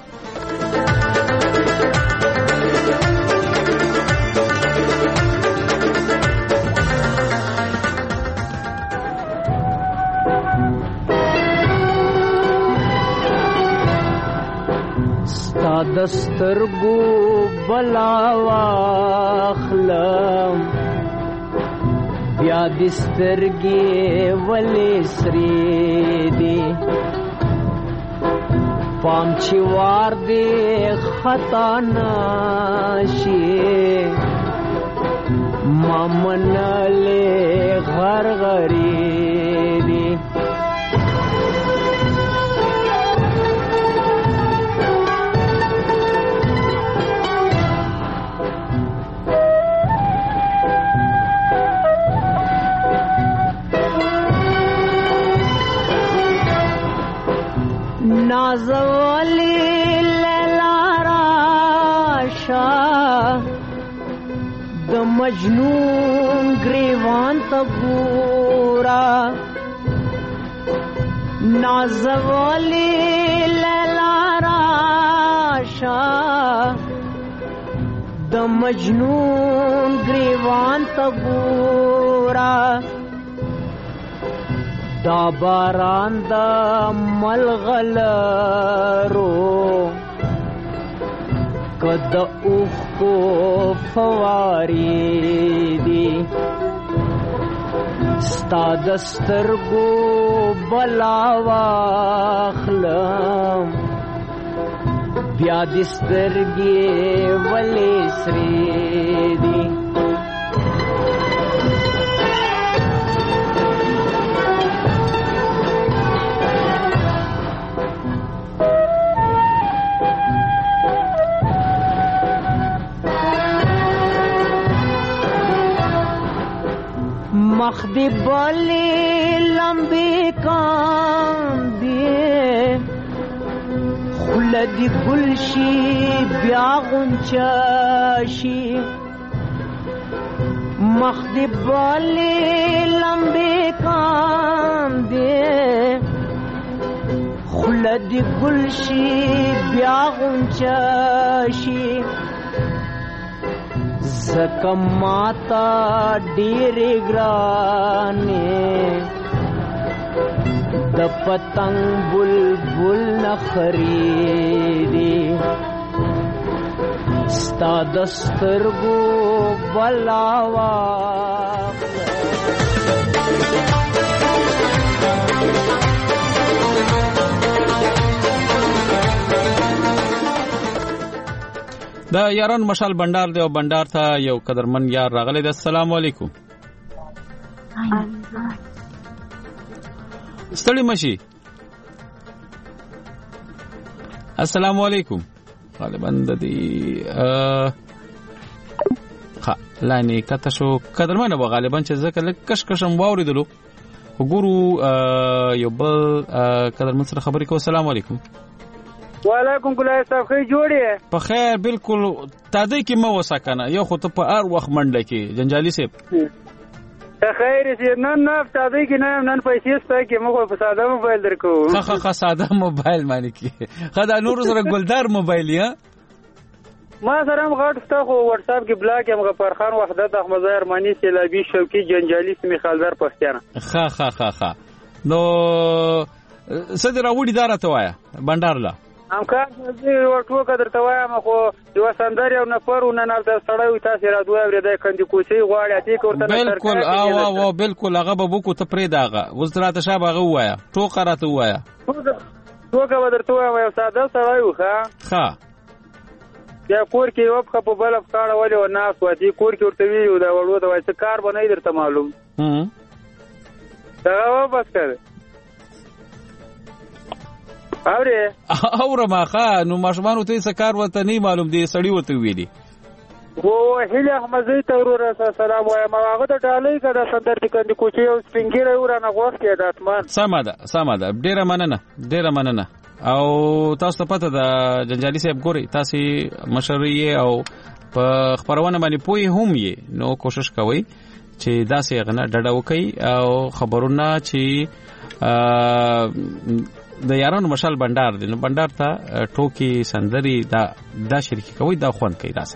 دسترګو بلا واخلم بیا دسترګې ولې سری دی پام چې وار دی خطا نشي مامنلې غرغری دی نازولی لیلا راشا د مجنون گریوان تا گورا نازولی لیلا راشا د مجنون گریوان تا گورا دا باران دا ملغلرو کد اوخ کو فواری دی ستا دسترگو بلا واخلم بیا دسترگی ولی سری دی مخ دی بالی لمبی کاندی خلدی گلشی بیا غنچاشی مخ دی بالی لمبی کاندی خلدی گلشی بیا غنچاشی زکه ماتا ډېرې ګرانې د پتنګ بلبل نخرې دي ستا د سترګو بلا دا یاران مشال بندر دی او بندر ته یو قدرمن یار راغلی. السلام علیکم. ستړي مشي. السلام علیکم. غالبا د دې لانی کته شو قدرمن به غالبا چې ځکه لک کشکشم واوریدلو وګورو یو بل قدرمن سره خبرې کوو. السلام علیکم. وعلیکم ګلای صاحب خې جوړې په خیر بالکل تادی کې مو وسکنه یو خو ته په هر وخت منډه کې جنجالي سیب ته خیر سي نن تادی کې نن پیسې ستا کې موږ په ساده موبایل درکو خه ساده موبایل معنی کې خدا نور سره ګلدار موبایل یا ما سره هم غټ ستا خو واتس اپ کې بلاک یم غفار خان وحدت احمد ارمانی سیلابي شوقي جنجالي سمي خالدار پښتانه خه نو صدر راوړي دارته وایا بندرلا امکان دې ورټو قدر ته وایم خو یو سندر یو نفرونه نه سړی تاسو را دوه ورته کندي کوسي غواړي اتی کوته بالکل او بالکل هغه به بوکو ته پرې داغه وزراته شابه هغه وایا ټوکه راته وایا ټوکه ودرته وایم ساده سړی ښه یا کور کې یو په بل افکار ولې و ناس و دي کور کې ورته ویو دا وړو دا وایي کار بنای درته معلوم دا بس کړ اوره ما ښه نو ماشومانو ته څه کار ورته نه معلوم دی سړی ورته ویلي و هله احمدزی ته ورور سلام وایم هغه د ډالۍ کده سندر د کندي کوچي او سپینګیره ورانه غوښ کې داتمان سمه ده ډیره مننه او تاسو ته پته ده جنجالي صاحب ګوري تاسو مشري او په خبرونه باندې پوي هم یې نو کوشش کوئ چې داسې غنه ډډه وکړي او خبرونه چې د یارانو مشال بندر دی نو بندر ته ټوکی سندري دا شریک کوي دا خوان کوي راځي.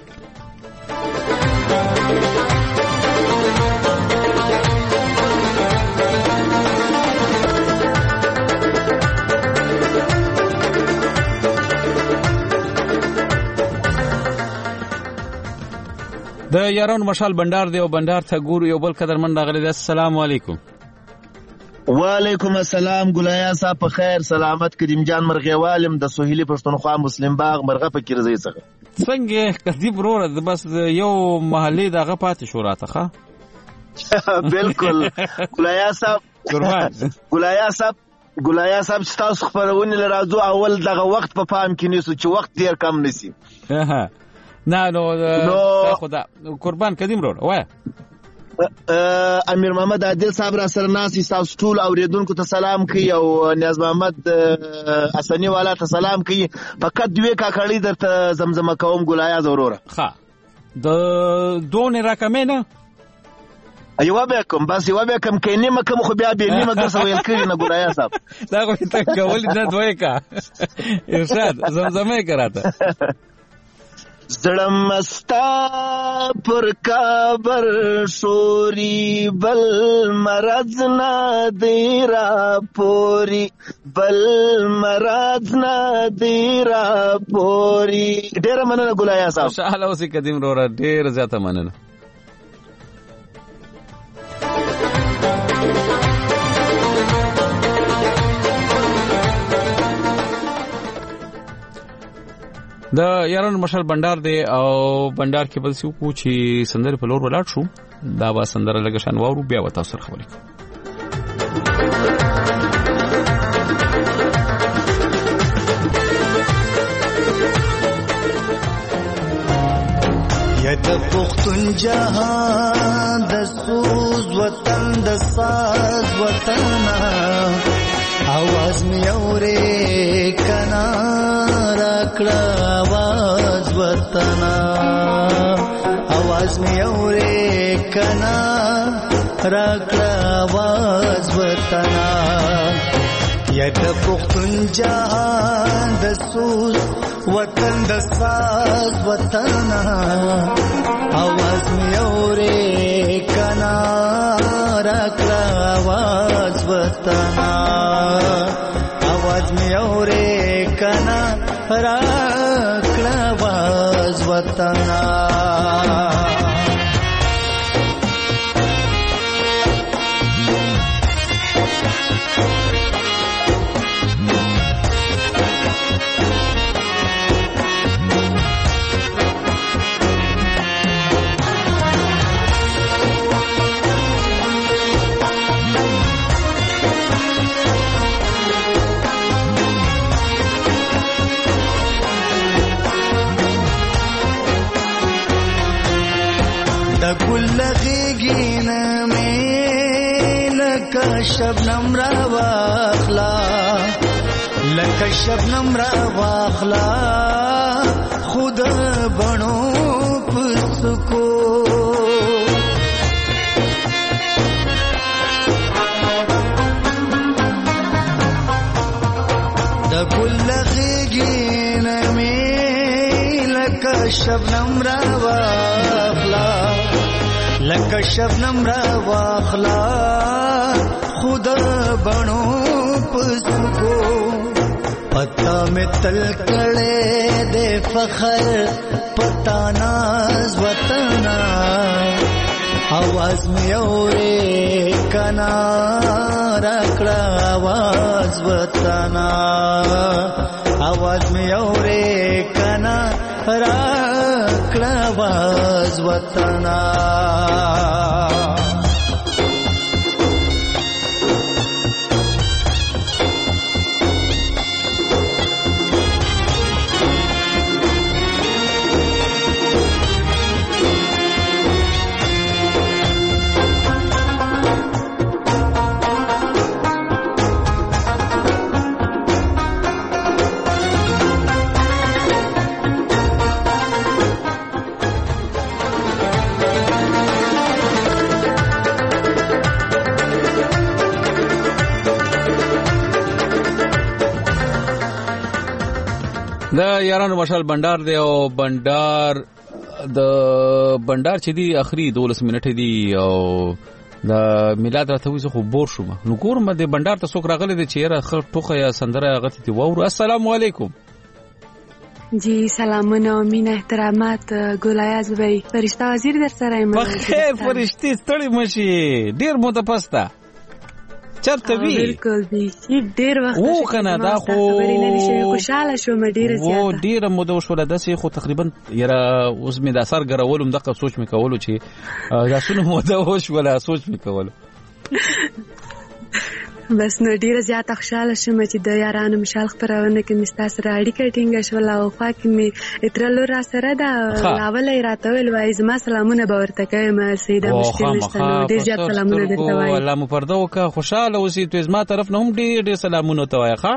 د یارانو مشال بندر دی او بندر ته ګورو یو بل قدرمن راغلی. السلام علیکم. وعلیکم السلام ګلایا صاحب په خیر سلامت کریم جان مرغیوالم د سهیلی پښتونخوا مسلم باغ مرغه فکر زی څنګه کدی برور بس یو محلي دغه پاتې شو راته ښه بالکل ګلایا صاحب تاسو خبرونه لرازو اول دغه وخت په پام کې نیسو چې وخت ډیر کم نسی نو خدا قربان قدیم رو وای امیر محمد عادل صاحب را سره ناس تاسو ټول اوریدونکو ته سلام کوي او نیاز محمد حسنی والا ته سلام کوي فقط دوی کاکړی درته زمزمه کوم ګلایا ضروره ښه د دون رقم نه ایوه به کوم بس یو به کوم کینه مکم خو بیا به نیمه درس ویل کړي نه ګلایا صاحب دا خو ته کول نه دوی کا ارشاد زمزمه کراته زړمستا پر کابر شوري بل مرض نه دی را پوري ډېر مننه ګلایا صاحب خوشاله اوسې قدیم وروره ډېر زیاته مننه. د یارانو مشال بندر دی او بندر کې بل څه کو چې سندره په لور ولاړ شو دا با سندره لګ شان وورو بیا وتا سره خبرې کوم. یا د پښتون جهان د سوز وطن د ساز وطن आवाज می اورې کنا راکړه आवाज وطنا आवाज می اورې کنا راکړه आवाज وطنا یا د پښتون جهان د سوز وطن د ساز وطنا आवाज می اورې کنا راکړه आवाज وطنا आवाज می اورې کنا راکړه आवाज وطنا لکه شبنم را واخلا لکه شبنم را واخلا خود بڼو پسکو د ګل غېږې نه مې لکه شبنم را واخلا لکه شبنم را واخلا خود بڼو پسکو پتا میں تل کڑے دے فخر پتا ناز وطنا آواز میں اورے کنا رکڑا آواز وطنا آواز میں اورے کنا رکڑا آواز وطنا د یارانو مشال بندر دی او بندر چې دی اخري 12 منټه دی او د میلاد راته وځي خو بور شوم نو ګورم د بندر ته څوک راغلی دی چې یاره خر ټوخه یا سندره غتی دی وورو السلام علیکم جی سلامونه او مینه احترامات ګولایاز وی فرشتہ وزیر در سره یم بخیر فرشتي ستړي مشي ډیر مو ته پستا چرته وی بالکل دی ډیر وخت او کنه دا خو خوشاله شوم ډیر زیاته او ډیر مو د وشوله داسې خو تقریبا یاره اوس می د اثر غرولم دغه سوچ می کولو چې دا سونه مو د وشوله سوچ می کولو بس نو ډیره زیاته خوشاله شوم چې د یارانو مشال خبرونه کې مستا سره اړیکه ټینګه شول او خو کې می اترلو را سره دا لاولې راته ویل وای زما سلامونه به ورته کوم سیده مشکل نشته ډیر زیات سلامونه درته وای الله مو پرده وکړه خوشاله اوسې ته زما طرف نه هم ډیر سلامونه ته وای ښا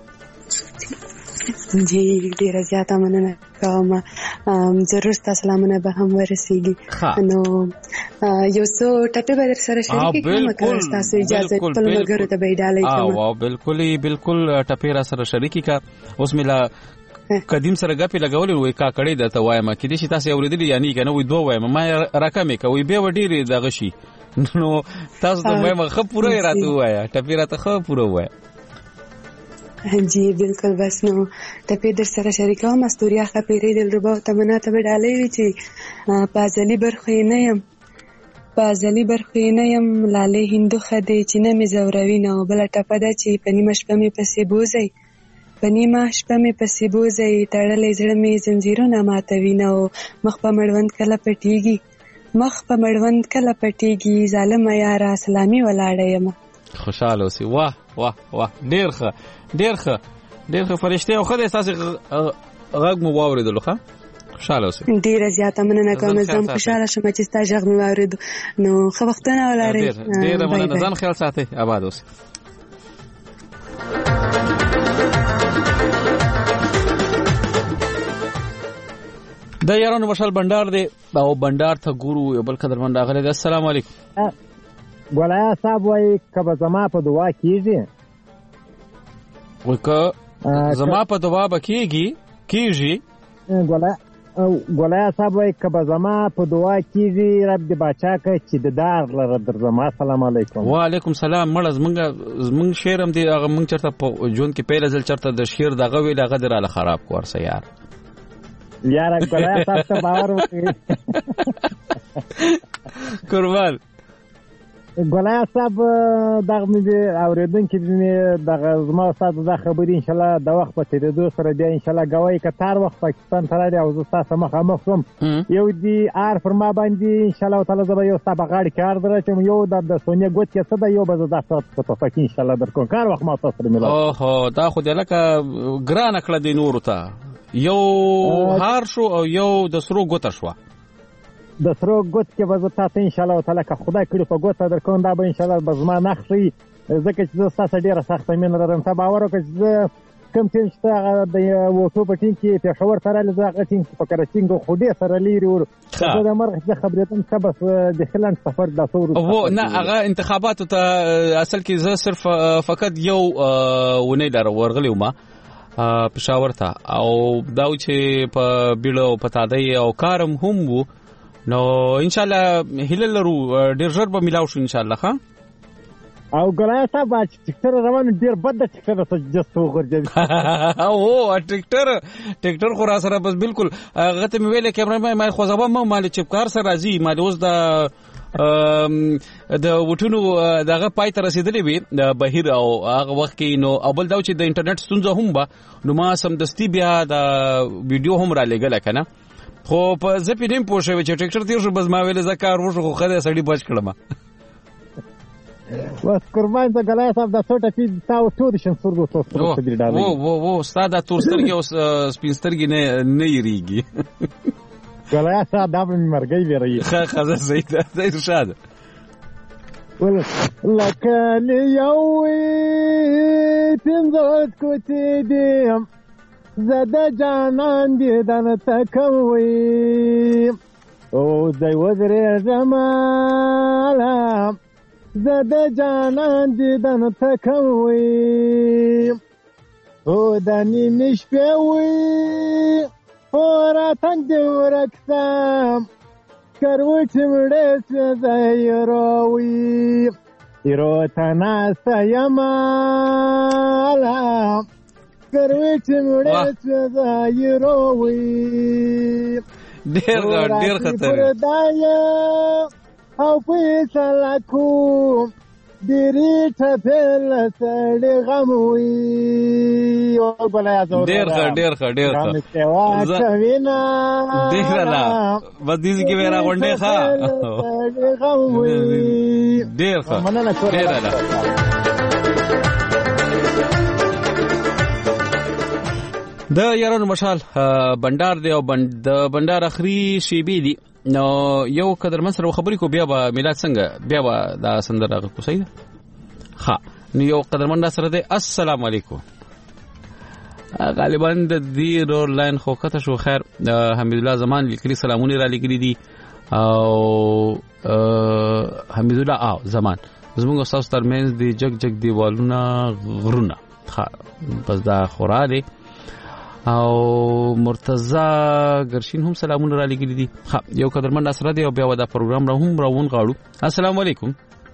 جی ډیره زیاته مننه کوم ضرور تاسو سلامونه به هم ورسیږي نو یو څو ټپه به در سره شریک کوم که تاسو اجازه ټول مرګرو ته به ډالې کوم او بالکل ټپه را سره شریکی کا اوس ملا قدیم سره غپی لګولې وای کا کړي د ته وایم کې دې چې تاسو اوریدلی یعنی کنه وای دوه وایم ما راکمې کوي به وډیری دغه شي نو تاسو ته وایم خو پوره راته وایا ټپه راته خو پوره وایا جی بالکل بس نو ټپه در سره شریکوم استوریا خپېری دلربا تمنا ته ډالې وی چې پازلی برخې نه يم لاله هندو خدي چې نه مې زوروي نه بل ټپه ده چې پنیمه شپه مې پسې بوزي تړلې زړه مې زنجیرونه ماتوي نه مخ په مړوند کله پټیږي ظالم یارا سلامي ولاړه یم خوشاله اوسې واه واه واه ډیر ښه فرشته او خدای تاسو غږ مو واوریدلو ښه خوشاله اوسئ ډیره زیاته مننه کوم زم خوشاله شوم چې تاسو غږ مو واوریدو نو خو وختونه ولرئ ډیره مننه ځان خیال ساتئ آباد اوسئ د یارانو مشال بندر دی او بندر ته ګورو یو بل قدرمن راغلی دی السلام علیکم ګولایا صاحب وای کبه زما په دعا کیږي وکه زما په دعا به کیږي ګولایا صاحب وای کبه زما په دعا کیږي رب دې باچا که چې د دار لره در زما السلام علیکم وعلیکم السلام مړ زمونږ شعر هم دی هغه مونږ چرته په جون کې پیله ځل چرته د شعر دغه ویل هغه دراله خراب کورسه یار ګولایا صاحب ته باور وکړي قربان ګولایا صاحب دغه مې اوریدونکي دغه زما استاد دا خبرې ان شاء الله د وخت په تیریدو سره بیا ان شاء الله ګواهي کتار وخت پاکستان ته راځي او زه تاسو مخامخ شوم یو دی آر پر ما باندې ان شاء الله تعالی زه یو تاسو غاړي کار درچم یو د سونیا ګوت کې څه د یو به زه تاسو په توفیق ان شاء الله درکو کار وخت ما تاسو سره ملو اوه دا خو د لکه ګران کړه د نور ته یو هار شو او یو د سرو ګوت شو د سرو ګوت کې به زه تاسو ان شاء الله تعالی که خدای کړي په ګوته درکوم دا به ان شاء الله به زما نښې ځکه چې زه ستاسو ډېره سخته مینه لرم. ته باور وکړه چې زه کوم ټیم چې هغه د وټو په ټیم کې پېښور سره زه هغه ټیم په کراچینګ خو ډېر سره لري ور زه د مرغ چې خبرېدم څه بس د خلان سفر د څور وو نه هغه انتخاباتو ته اصل کې زه صرف فقط یو ونې لار ورغلی وم پېښور ته او دا چې په بیړو پتاده او کارم هم وو نو ان شاء الله هله لرو ډېر ژر به ملاو شو ان شاء الله. ها او ګلای صاحب چې ټیکټر روان ډیر بد د ټیکټر څخه جستو غورځي او ټیکټر خو را سره بس بالکل هغه ته ویل کیمرا ما خو زبا مال چپکار سره راځي مال اوس د وټونو دغه پای ته رسیدلې وي د بهیر او هغه وخت کې نو اول دا چې د انټرنیټ ستونزه هم به نو ما سمدستي بیا د ویډیو هم را لګل کنه خو په زپینم پوښوي چې ټیکټر تیر شو بس ما ویل زکار وشو خو خدای سړی بچ کړم بس قربان ته ګلای صاحب د څوټه پی تاو ټول شنسورګو څوک دې ډالې وو استاد تورسترګي او سپینسترګي نه یریږي ګلای صاحب دا مرګي ویری خزه زید ارشاد لکه یوې پنځه کوتې دې زده جانان دې دنه تکوي او دای وزره جمالا زده جانان دیدن تکوی او دنی مشپوی فوراتن دیورکسم کروچی مڑیس زیروی ایرو تناستا یمالا کروچی مڑیس زیروی دیر خطر او پیسلا کوم دیری ټپل سړی غموي او بلای ازو ډیر ښه ډیر لا بس دې کې ورا غونډه ښه ډیر ښه ډیر لا د یارانو مشال بندر دی او د بندر اخري شیبي دی نو یو قدر من سره خبرې کو بیا به میلاد څنګه بیا به دا سندره کو صحیح ها نو یو قدر من سره دی السلام علیکم غالبا د دې رول لاین خو کته شو خیر حمید الله زمان لیکلي سلامونه را لیکلي دي او حمید الله زمان زموږ استاد ترمنځ دی جگ دیوالونه غرونه ها بس دا خورا دی او مرتضی ګرشین هم سلامونه را لګیلي دي ها یو قدرمن سره دی او بیا دا پروګرام را هم راون غاړو السلام علیکم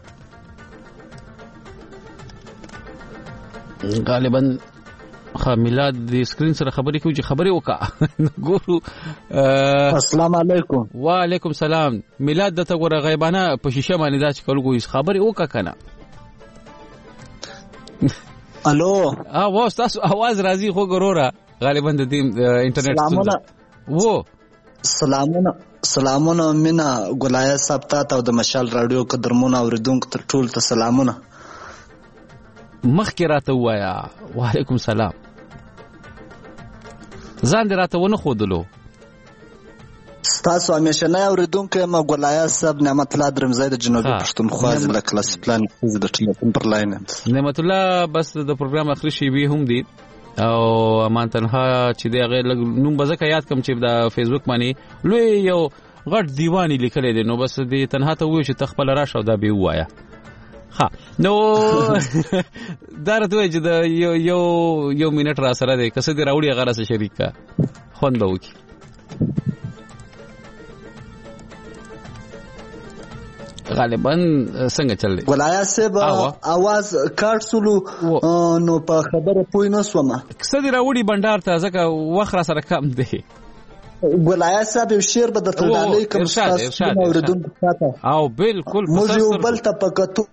غالبا میلاد د سکرین سره خبرې کوي چې خبرې وکا ګورو السلام علیکم وعلیکم السلام میلاد دته ګوره غیبانه په شیشه باندې دا چې کول کوي خبرې وکا کنه الو واه تاسو आवाज راځي خو ګوره غالبا د انټرنیټ وو سلامونه مینا ګلای صاحب ته د مشال رادیو قدرمونه اوریدونکو ته ټول ته سلامونه مخکې راته وایا وعلیکم السلام ځان دې راته ونه خودلو تاسو همیشه نه اوریدونکو ما ګلای صاحب نعمت الله درمزای د جنوبي پښتونخوا ضلع کلاس پلان د ټلیفون پر لاین نعمت الله بس د پروګرام اخري شی وی هم دی او امان تنها چې دغه نوم بزکه یاد کم چې د فیسبوک باندې لوی یو غټ دیوانی لیکل دي نو بس د تنها ته وای چې تخپل راشه او دا به وایا ها نو درته چې د یو منټ را سره دی کسه دی راوړي غره سره شریک کا خوند وکي غالبا څنګه چل دی ګلایا صاحب आवाज کارت سولو نو په خبره پوي نه سومه کسه دی راوړي بندر ته ځکه وخت را سره کم دی ګلایا صاحب یو شعر به د تلالي کوم تاسو اوریدونکو ته او بالکل موږ یو بل ته پکاتو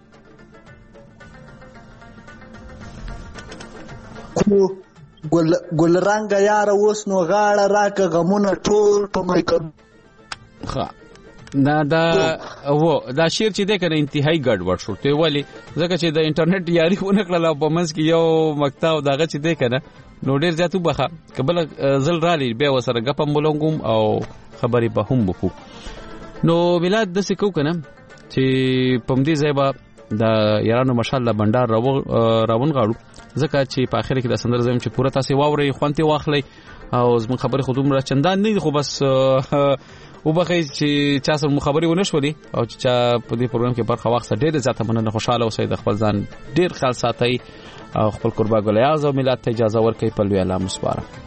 ګل رنگ یار اوس نو غاړه راکه غمونه ټول په مایکر ها دا شعر چې د کنه انتهایی ګډوډ شو ته ولی ځکه چې د انټرنیټ یاري ونه کړل په منځ کې یو مقطع دغه چې د کنه نو ډیر زیاتو بخا قبل زل رالي بیا وسره غپم مولنګم او خبرې به هم وکړو. نو میلاد د سکو کنه چې پمدي زیبا د یارانو مشال بندر راون غاړو ځکه چې په اخر کې د سندر زم چې پوره تاسو واوري خوانتي واخلي او زموږ خبرې خودم را چندان نه خو بس وبخې چې چا سره خبرې ونه شولې او چې په دې پروګرام کې برخه واخیسته ډېر زیاته مننه. خوشاله اوسئ، د خپل ځان ډېر خیال ساتئ او خپل قربا ګل اعظم ملت ته اجازه ورکړئ. په لوی الله مسپاره.